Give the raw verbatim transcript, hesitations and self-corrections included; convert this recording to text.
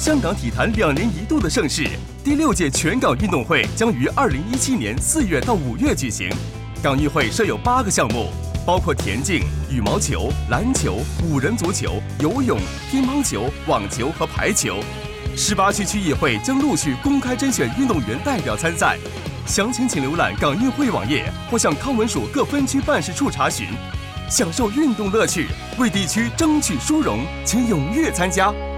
香港体坛两年一度的盛事，第六届全港运动会将于二零一七年四月到五月举行。港运会设有八个项目，包括田径、羽毛球、篮球、五人足球、游泳、乒乓球、网球和排球。十八区区议会将陆续公开甄选运动员代表参赛。详情请浏览港运会网页或向康文署各分区办事处查询。享受运动乐趣，为地区争取殊荣，请踊跃参加。